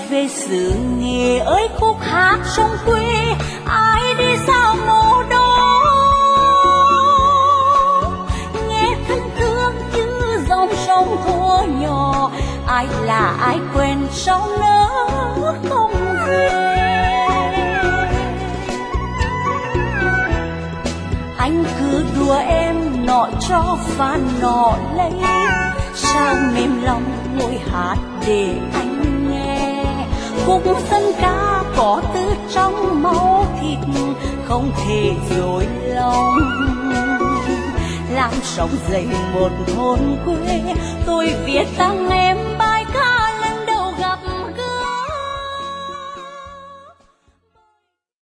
về xứ Nghệ ơi khúc hát sông quê, ai đi sao mồ đó nghe thân thương như dòng sông thua nhỏ, ai là ai quên sao nỡ không về. Anh cứ đùa em nọ cho và nọ lấy, sao mềm lòng ngồi hát để anh nghe. Khúc dân ca có từ trong máu thịt, không thể dối lòng. Làm sống dậy một thôn quê, tôi viết tặng em